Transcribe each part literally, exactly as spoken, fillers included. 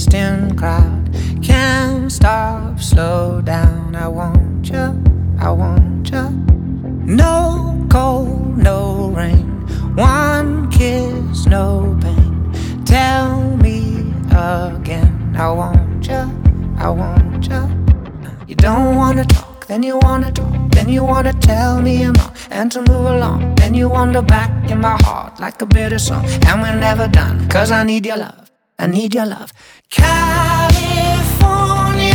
distant crowd. Can't stop, slow down. I want you, I want you. No cold, no rain. One kiss, no pain. Tell me again. I want you, I want you. You don't wanna talk, then you wanna talk. Then you wanna tell me I'm wrong and to move along. Then you wander back in my heart like a bitter song. And we're never done, cause I need your love, I need your love. California,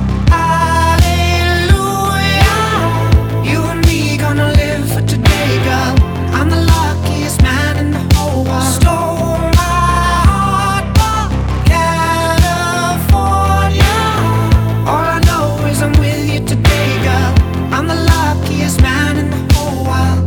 hallelujah. You and me gonna live for today, girl. I'm the luckiest man in the whole world. Stole my heart, but California. All I know is I'm with you today, girl. I'm the luckiest man in the whole world.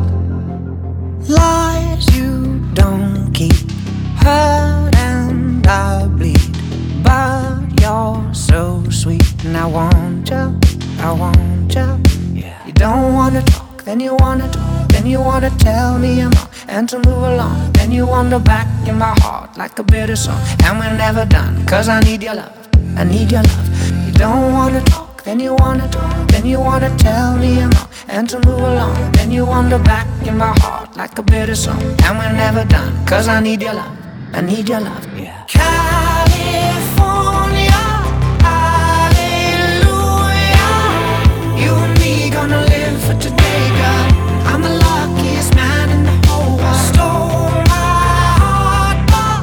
Lies you don't keep, hurt and I bleed, but you're so sweet. And I want you, I want you. Yeah. You don't wanna talk, then you wanna talk. Then you wanna tell me I'm wrong and to move along. Then you wander back in my heart like a bitter song. And we're never done, cause I need your love, I need your love. You don't wanna talk, then you wanna talk. Then you wanna tell me I'm wrong and to move along. Then you wander back in my heart like a bitter song. And we're never done, cause I need your love, I need your love. Yeah. California, hallelujah. You and me gonna live for today, girl. I'm the luckiest man in the whole world. Stole my heart, but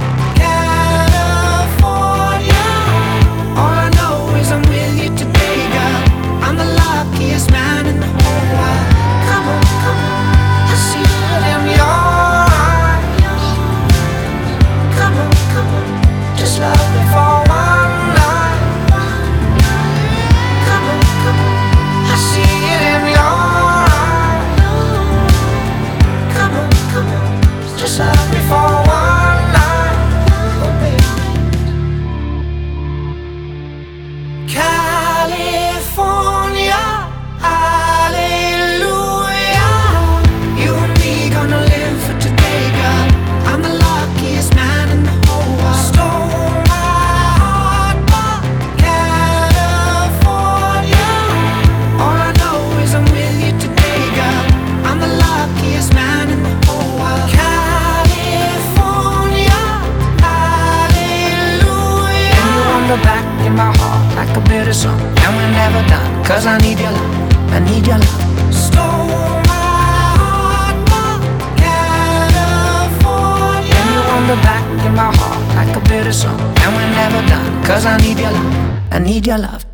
California. All I know is I'm with you today, girl. I'm the luckiest man in the whole world. Come on, come on, I see it in your eyes. Come on, come on, just love me for one night. Come on, come on, I see it in your eyes. Come on, come on, just love me for one night. Oh, baby. California, hallelujah. You and me gonna live for today, girl. I'm the luckiest man in the whole world. Stole my heart, but California. All I know is I'm with you today, girl. I'm the luckiest man in the whole world. California, hallelujah. And you wander back in my heart like a bitter song. And we're never done, cause I need your love, I need your love. Stole my heart, but California. And you wander back in my heart like a bitter song. And we're never done, cause I need your love, I need your love.